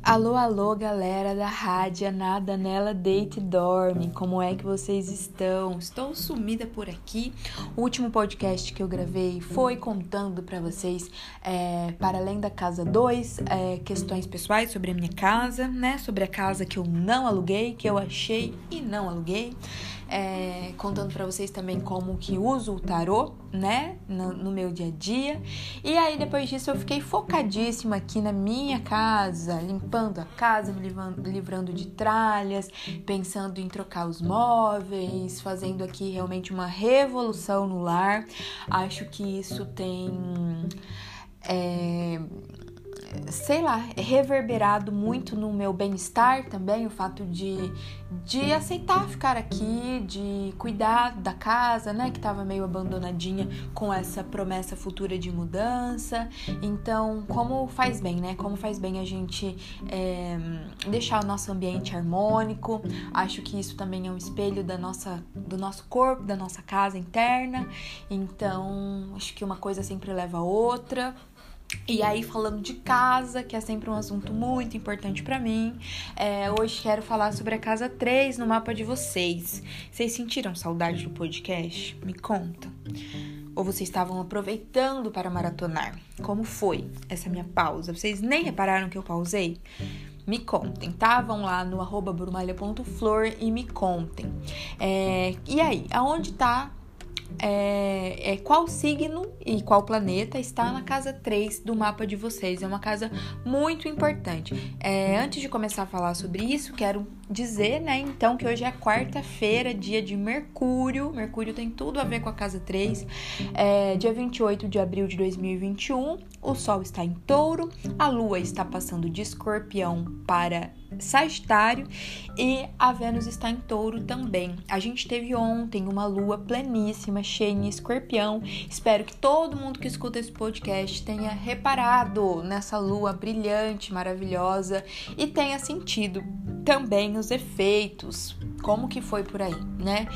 Alô, alô, galera da rádio Nada Nela Deita e Dorme, como é que vocês estão? Estou sumida por aqui. O último podcast que eu gravei foi contando pra vocês, para além da casa 2, questões pessoais sobre a minha casa, né? Sobre a casa que eu não aluguei, que eu achei e não aluguei. Contando pra vocês também como que uso o tarô, né, no meu dia a dia. E aí depois disso eu fiquei focadíssima aqui na minha casa, limpando a casa, me livrando de tralhas, pensando em trocar os móveis, fazendo aqui realmente uma revolução no lar. Acho que isso tem reverberado muito no meu bem-estar também, o fato de aceitar ficar aqui, de cuidar da casa, né, que estava meio abandonadinha com essa promessa futura de mudança. Então, como faz bem, né, como faz bem a gente deixar o nosso ambiente harmônico. Acho que isso também é um espelho do nosso corpo, da nossa casa interna. Então, acho que uma coisa sempre leva a outra. E aí, falando de casa, que é sempre um assunto muito importante pra mim, hoje quero falar sobre a casa 3 no mapa de vocês. Vocês sentiram saudade do podcast? Me conta. Ou vocês estavam aproveitando para maratonar? Como foi essa minha pausa? Vocês nem repararam que eu pausei? Me contem, tá? Vão lá no @brumalha.flor e me contem. E aí, aonde tá? Qual signo e qual planeta está na casa 3 do mapa de vocês? É uma casa muito importante. Antes de começar a falar sobre isso, quero dizer, né, então, que hoje é quarta-feira, dia de Mercúrio. Mercúrio tem tudo a ver com a casa 3. Dia 28 de abril de 2021, o Sol está em Touro, a Lua está passando de Escorpião para Sagitário e a Vênus está em Touro também. A gente teve ontem uma lua pleníssima, cheia em Escorpião. Espero que todo mundo que escuta esse podcast tenha reparado nessa lua brilhante, maravilhosa e tenha sentido também os efeitos, como que foi por aí, né?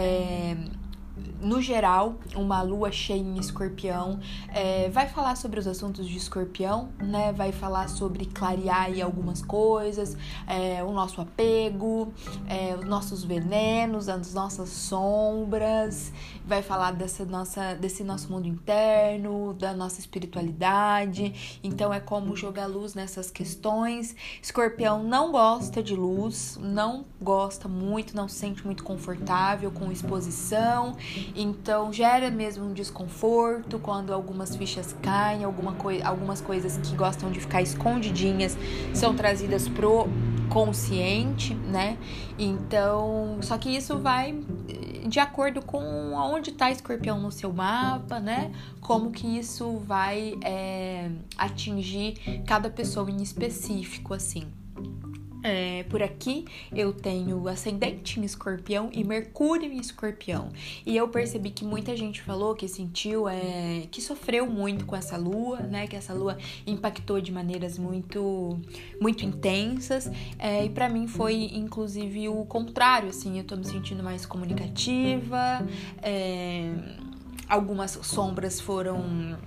No geral, uma lua cheia em Escorpião vai falar sobre os assuntos de Escorpião, né? Vai falar sobre clarear aí algumas coisas, o nosso apego, os nossos venenos, as nossas sombras. Vai falar desse nosso mundo interno, da nossa espiritualidade. Então é como jogar luz nessas questões. Escorpião não gosta de luz, não gosta muito, não se sente muito confortável com exposição. Então gera mesmo um desconforto quando algumas fichas caem, algumas coisas que gostam de ficar escondidinhas são trazidas pro consciente, né? Então, só que isso vai de acordo com aonde tá Escorpião no seu mapa, né? Como que isso vai atingir cada pessoa em específico, assim. Por aqui eu tenho ascendente em Escorpião e Mercúrio em Escorpião. E eu percebi que muita gente falou que sentiu, que sofreu muito com essa lua, né? Que essa lua impactou de maneiras muito, muito intensas. E pra mim foi, inclusive, o contrário, assim. Eu tô me sentindo mais comunicativa. Algumas sombras foram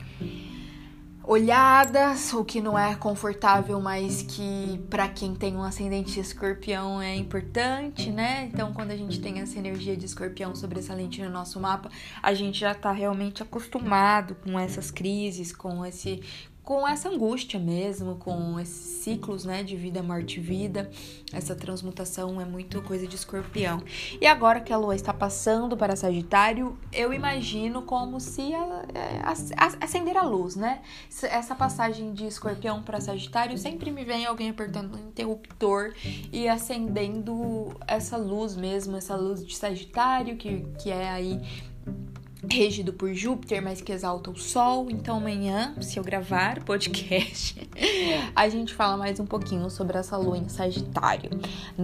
olhadas, o que não é confortável, mas que para quem tem um ascendente de Escorpião é importante, né? Então, quando a gente tem essa energia de Escorpião sobressalente no nosso mapa, a gente já tá realmente acostumado com essas crises, com essa angústia mesmo, com esses ciclos, né, de vida, morte e vida. Essa transmutação é muito coisa de Escorpião. E agora que a Lua está passando para Sagitário, eu imagino como se acender a luz, né? Essa passagem de Escorpião para Sagitário sempre me vem alguém apertando um interruptor e acendendo essa luz mesmo, essa luz de Sagitário, que é aí regido por Júpiter, mas que exalta o Sol. Então amanhã, se eu gravar o podcast, a gente fala mais um pouquinho sobre essa lua em Sagitário, né?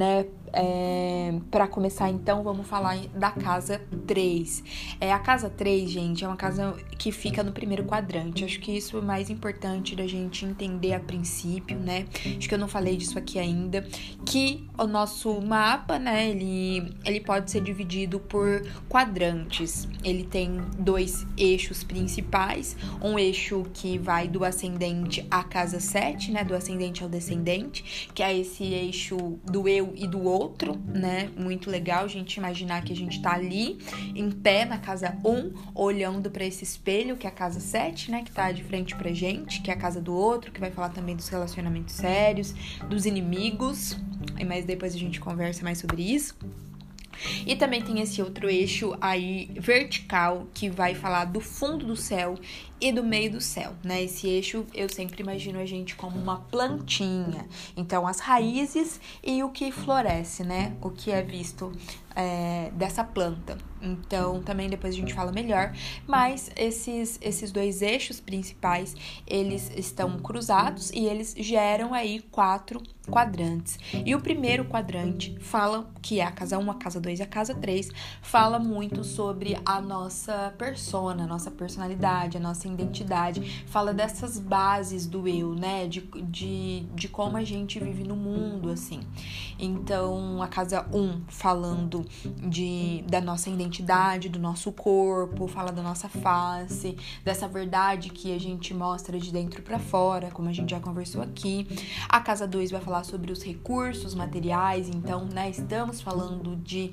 Para começar, então, vamos falar da casa 3. A casa 3, gente, é uma casa que fica no primeiro quadrante. Acho que isso é o mais importante da gente entender a princípio, né? Acho que eu não falei disso aqui ainda. Que o nosso mapa, né, ele pode ser dividido por quadrantes. Ele tem 2 eixos principais. Um eixo que vai do ascendente à casa 7, né? Do ascendente ao descendente, que é esse eixo do eu e do outro, né? Muito legal a gente imaginar que a gente tá ali, em pé na casa 1, olhando para esse espelho, que é a casa 7, né? Que tá de frente pra gente, que é a casa do outro, que vai falar também dos relacionamentos sérios, dos inimigos, mas depois a gente conversa mais sobre isso. E também tem esse outro eixo aí vertical que vai falar do fundo do céu e do meio do céu, né? Esse eixo eu sempre imagino a gente como uma plantinha. Então, as raízes e o que floresce, né? O que é visto dessa planta. Então, também depois a gente fala melhor. Mas esses 2 eixos principais, eles estão cruzados e eles geram aí 4 quadrantes. E o primeiro quadrante fala, que é a casa 1, a casa 2 e a casa 3, fala muito sobre a nossa persona, a nossa personalidade, a nossa identidade, fala dessas bases do eu, né, de como a gente vive no mundo, assim. Então, a casa 1 falando da nossa identidade, do nosso corpo, fala da nossa face, dessa verdade que a gente mostra de dentro pra fora, como a gente já conversou aqui. A casa 2 vai falar sobre os recursos materiais, então, né, estamos falando de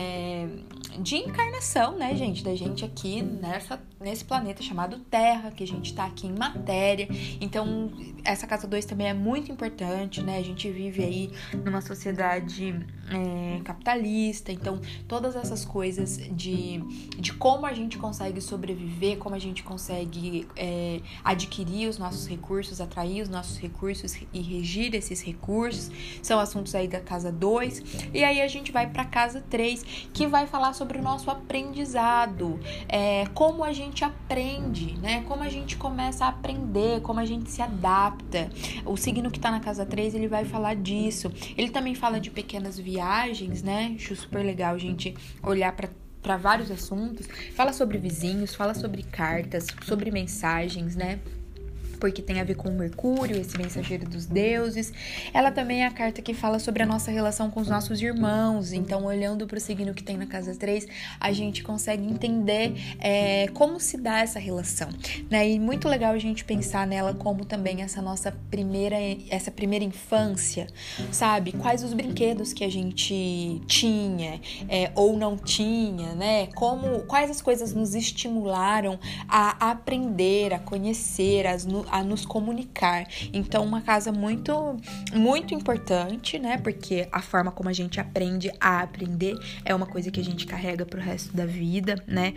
encarnação, né, gente, da gente aqui nesse planeta chamado Terra, que a gente tá aqui em matéria. Então, essa casa 2 também é muito importante, né, a gente vive aí numa sociedade capitalista, então todas essas coisas de como a gente consegue sobreviver, como a gente consegue adquirir os nossos recursos, atrair os nossos recursos e regir esses recursos, são assuntos aí da casa 2. E aí a gente vai pra casa 3, que vai falar sobre o nosso aprendizado, como a gente aprende, né? Como a gente começa a aprender, como a gente se adapta. O signo que tá na casa 3, ele vai falar disso. Ele também fala de pequenas viagens, né? Acho super legal a gente olhar para vários assuntos. Fala sobre vizinhos, fala sobre cartas, sobre mensagens, né? Porque tem a ver com o Mercúrio, esse mensageiro dos deuses. Ela também é a carta que fala sobre a nossa relação com os nossos irmãos. Então, olhando para o signo que tem na casa 3, a gente consegue entender como se dá essa relação, né? E muito legal a gente pensar nela como também essa nossa primeira infância, sabe? Quais os brinquedos que a gente tinha ou não tinha, né? Quais as coisas nos estimularam a aprender, a conhecer, a nos comunicar. Então, uma casa muito, muito importante, né? Porque a forma como a gente aprende a aprender é uma coisa que a gente carrega pro resto da vida, né?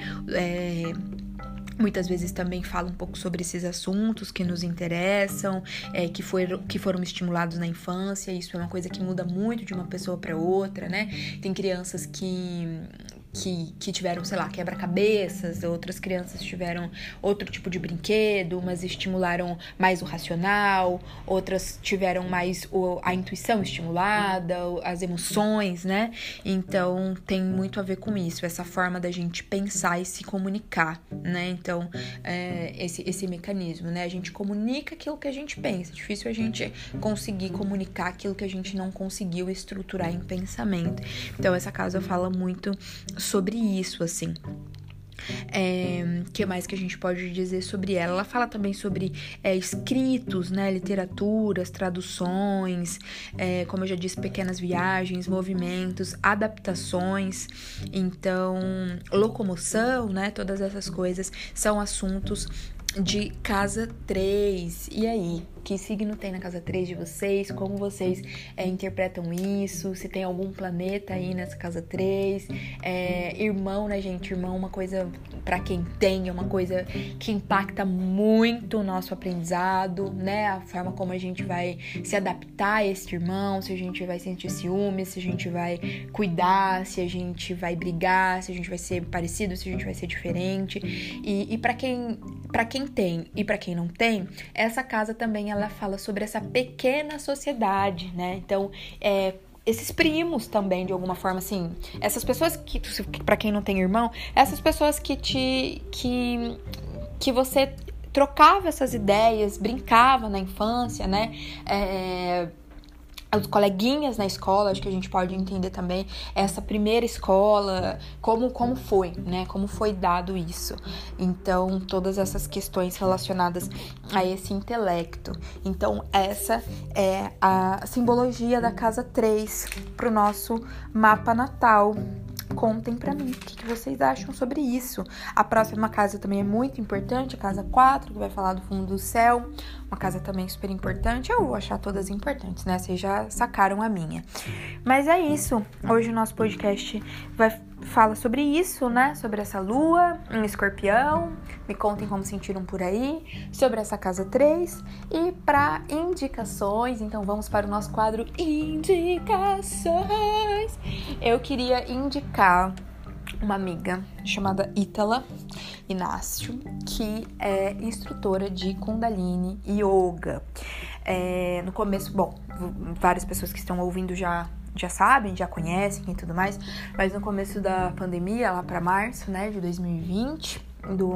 Muitas vezes também fala um pouco sobre esses assuntos que nos interessam, que foram estimulados na infância. Isso é uma coisa que muda muito de uma pessoa para outra, né? Tem crianças que tiveram, sei lá, quebra-cabeças, outras crianças tiveram outro tipo de brinquedo, mas estimularam mais o racional, outras tiveram mais a intuição estimulada, as emoções, né? Então, tem muito a ver com isso, essa forma da gente pensar e se comunicar, né? Então, esse mecanismo, né? A gente comunica aquilo que a gente pensa, é difícil a gente conseguir comunicar aquilo que a gente não conseguiu estruturar em pensamento. Então, essa casa fala muito sobre isso, assim. Que mais que a gente pode dizer sobre ela? Ela fala também sobre escritos, né, literaturas, traduções, como eu já disse, pequenas viagens, movimentos, adaptações. Então, locomoção, né, todas essas coisas são assuntos de casa 3. E aí? Que signo tem na casa 3 de vocês? Como vocês interpretam isso? Se tem algum planeta aí nessa casa 3? Irmão, né, gente? Irmão é uma coisa, pra quem tem, é uma coisa que impacta muito o nosso aprendizado, né? A forma como a gente vai se adaptar a esse irmão, se a gente vai sentir ciúme, se a gente vai cuidar, se a gente vai brigar, se a gente vai ser parecido, se a gente vai ser diferente. E pra quem tem e pra quem não tem, essa casa também ela fala sobre essa pequena sociedade, né? Então, esses primos também, de alguma forma, assim. Essas pessoas que, pra quem não tem irmão, essas pessoas que você trocava essas ideias, brincava na infância, né? Os coleguinhas na escola, acho que a gente pode entender também essa primeira escola, como foi, né? Como foi dado isso. Então, todas essas questões relacionadas a esse intelecto. Então, essa é a simbologia da casa 3 pro nosso mapa natal. Contem pra mim o que vocês acham sobre isso. A próxima casa também é muito importante, a casa 4, que vai falar do fundo do céu. Uma casa também super importante. Eu vou achar todas importantes, né? Vocês já sacaram a minha. Mas é isso. Hoje o nosso podcast fala sobre isso, né? Sobre essa lua em Escorpião. Me contem como sentiram por aí. Sobre essa casa 3. E para indicações, então vamos para o nosso quadro Indicações. Eu queria indicar uma amiga chamada Ítala Inácio, que é instrutora de Kundalini Yoga. No começo, várias pessoas que estão ouvindo já sabem, já conhecem e tudo mais, mas no começo da pandemia, lá para março, né, de 2020,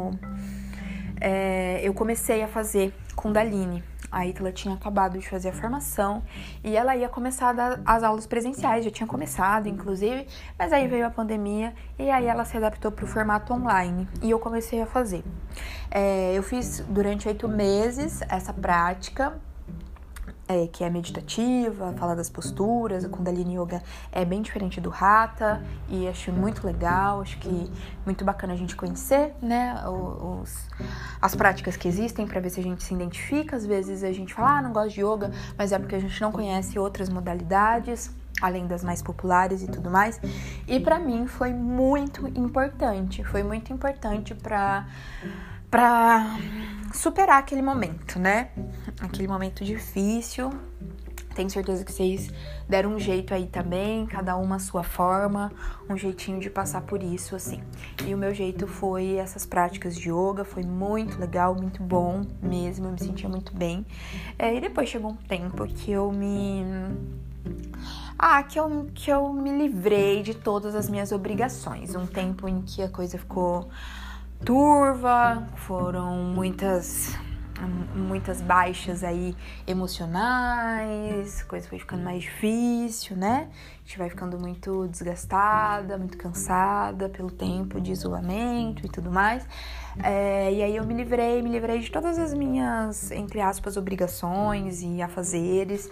eu comecei a fazer Kundalini. A Ítala tinha acabado de fazer a formação e ela ia começar a dar as aulas presenciais, já tinha começado, inclusive, mas aí veio a pandemia e aí ela se adaptou para o formato online e eu comecei a fazer. Eu fiz durante 8 meses essa prática, que é meditativa, fala das posturas. A Kundalini Yoga é bem diferente do Hatha e acho muito legal, acho que muito bacana a gente conhecer, né, as práticas que existem para ver se a gente se identifica. Às vezes a gente fala, não gosto de yoga, mas é porque a gente não conhece outras modalidades, além das mais populares e tudo mais. E para mim foi muito importante para superar aquele momento, né? Aquele momento difícil. Tenho certeza que vocês deram um jeito aí também, cada uma a sua forma, um jeitinho de passar por isso, assim. E o meu jeito foi essas práticas de yoga, foi muito legal, muito bom mesmo, eu me sentia muito bem. E depois chegou um tempo que eu me livrei de todas as minhas obrigações. Um tempo em que a coisa ficou turva, foram muitas baixas aí emocionais, a coisa foi ficando mais difícil, né? A gente vai ficando muito desgastada, muito cansada pelo tempo de isolamento e tudo mais. E aí eu me livrei de todas as minhas, entre aspas, obrigações e afazeres,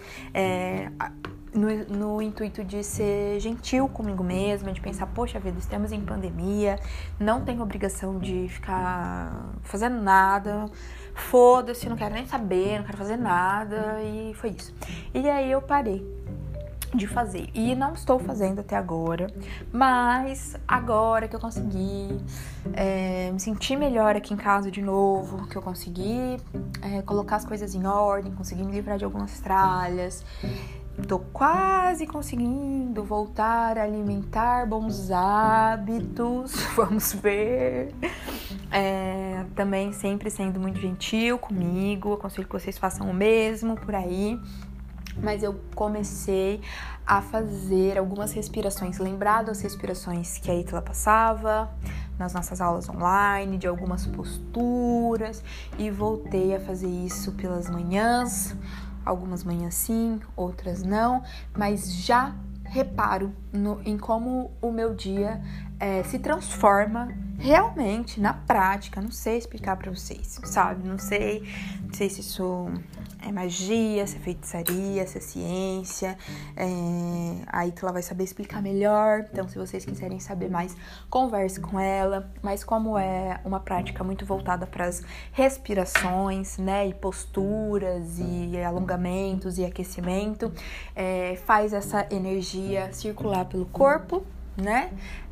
no intuito de ser gentil comigo mesma, de pensar, poxa vida, estamos em pandemia, não tenho obrigação de ficar fazendo nada, foda-se, não quero nem saber, não quero fazer nada, e foi isso. E aí eu parei de fazer, e não estou fazendo até agora, mas agora que eu consegui me sentir melhor aqui em casa de novo, que eu consegui colocar as coisas em ordem, consegui me livrar de algumas tralhas, tô quase conseguindo voltar a alimentar bons hábitos, vamos ver. Também sempre sendo muito gentil comigo, aconselho que vocês façam o mesmo por aí. Mas eu comecei a fazer algumas respirações, lembrar das respirações que a Ítala passava nas nossas aulas online, de algumas posturas, e voltei a fazer isso pelas manhãs. Algumas manhãs sim, outras não, mas já reparo em como o meu dia se transforma realmente na prática. Não sei explicar pra vocês, sabe? Não sei se isso é magia, se é feitiçaria, se é ciência. A Ítala vai saber explicar melhor. Então, se vocês quiserem saber mais, converse com ela. Mas como é uma prática muito voltada para as respirações, né, e posturas e alongamentos e aquecimento, faz essa energia circular pelo corpo, né?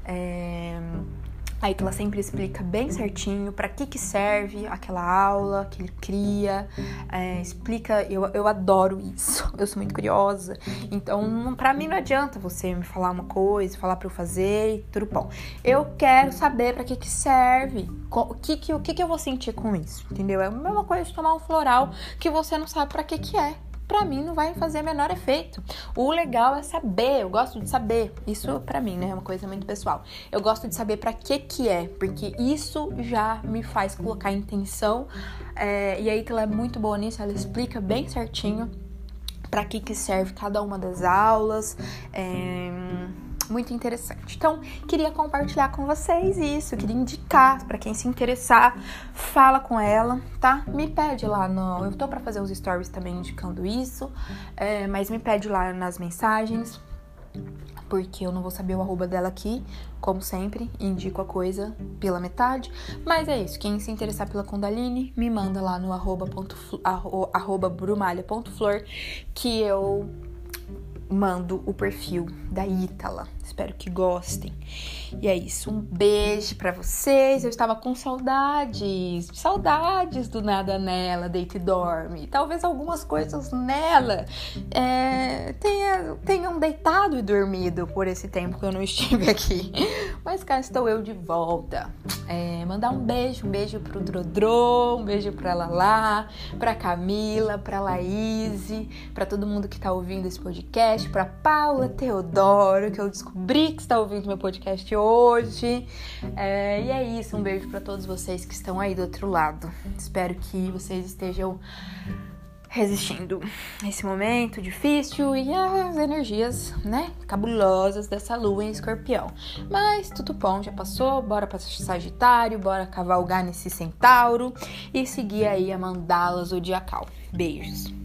A Ítala sempre explica bem certinho para que serve aquela aula que ele cria, explica, eu adoro isso, eu sou muito curiosa, então pra mim não adianta você me falar uma coisa, falar pra eu fazer e tudo bom. Eu quero saber pra que serve, o que eu vou sentir com isso, entendeu? É a mesma coisa de tomar um floral que você não sabe pra que é. pra mim não vai fazer menor efeito. O legal é saber, eu gosto de saber. Isso pra mim, né, é uma coisa muito pessoal. Eu gosto de saber pra que é, porque isso já me faz colocar intenção. E a Ítala é muito boa nisso, ela explica bem certinho pra que serve cada uma das aulas. Muito interessante. Então, queria compartilhar com vocês isso, queria indicar para quem se interessar, fala com ela, tá? Me pede lá eu tô para fazer os stories também indicando isso, mas me pede lá nas mensagens, porque eu não vou saber o arroba dela aqui, como sempre, indico a coisa pela metade, mas é isso, quem se interessar pela Kundalini, me manda lá no arroba brumalha.flor, que eu mando o perfil da Ítala. Espero que gostem. E é isso, um beijo pra vocês. Eu estava com saudades do Nada Nela, Deita e Dorme. Talvez algumas coisas nela tenham deitado e dormido por esse tempo que eu não estive aqui. Mas cá estou eu de volta. Mandar um beijo pro Drodro, um beijo pra Lala, pra Camila, pra Laíse, pra todo mundo que tá ouvindo esse podcast, pra Paula Teodoro, que eu descobri que está ouvindo meu podcast hoje. E é isso, um beijo pra todos vocês que estão aí do outro lado. Espero que vocês estejam resistindo esse momento difícil e as energias, né, cabulosas dessa lua em Escorpião. Mas tudo bom, já passou, bora pra Sagitário, bora cavalgar nesse Centauro e seguir aí a mandala zodiacal. Beijos!